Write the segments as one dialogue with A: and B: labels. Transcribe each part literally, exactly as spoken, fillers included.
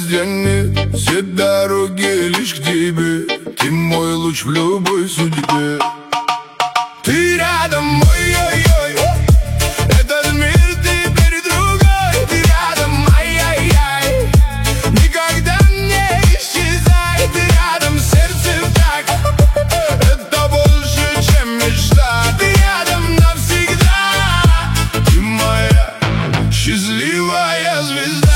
A: везде нет, все дороги лишь к тебе. Ты мой луч в любой судьбе. Ты рядом, ой-ой-ой, этот мир теперь другой. Ты рядом, ай-яй-яй, никогда не исчезай. Ты рядом, сердце так, это больше, чем мечта. Ты рядом навсегда, ты моя счастливая звезда.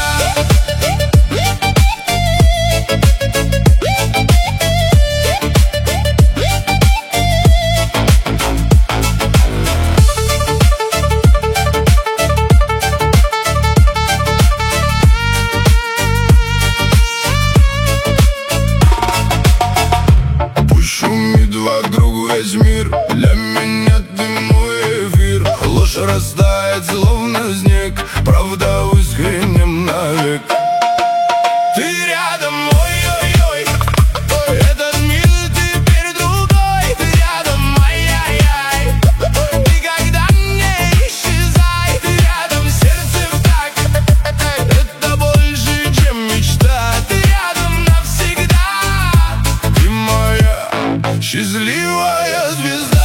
A: Вокруг весь мир, для меня ты мой эфир. Ложь растает, словно снег, правда выскренем навек. Ты рядом, ой-ой-ой, этот мир теперь другой. Ты рядом, ай-яй-яй, никогда не исчезай. Ты рядом, сердце в такт, это больше, чем мечта. Ты рядом навсегда, ты моя счастливая звезда.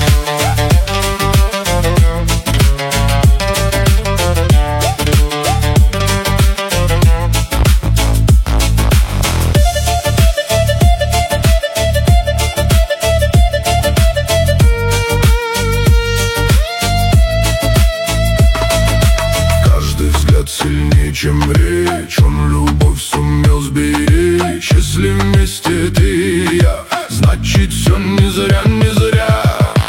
A: Каждый взгляд сильнее, чем речь. Он любовь сумел сберечь. Если вместе ты и я, значит все не зря, не зря.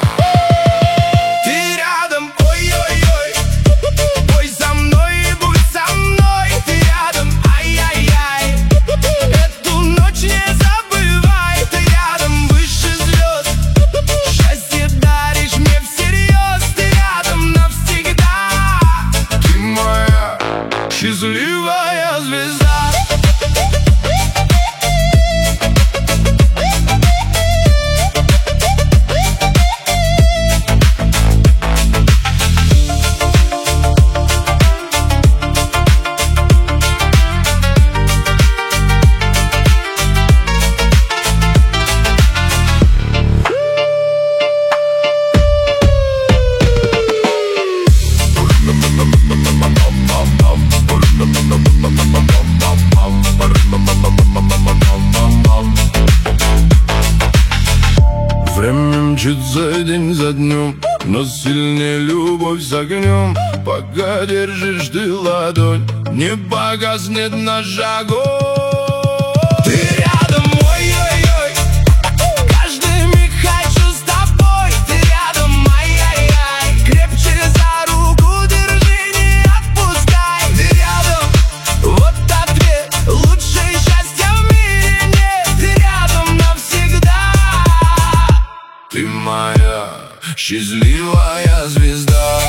A: Ты рядом, ой-ой-ой, бой за мной и будь со мной. Ты рядом, ай-яй-яй, эту ночь не забывай. Ты рядом выше звезд, счастье даришь мне всерьез. Ты рядом навсегда, ты моя счастливая звезда. Время мчится день за днем, но сильнее любовь с огнем. Пока держишь ты ладонь, не погаснет наш огонь. Ты рядом, ой-ой-ой, каждый миг хочу с тобой. Ты рядом, ай-яй-яй, крепче за руку держи, не отпускай. Ты рядом, вот ответ, лучше счастья в мире нет. Ты рядом навсегда, ты моя счастливая звезда.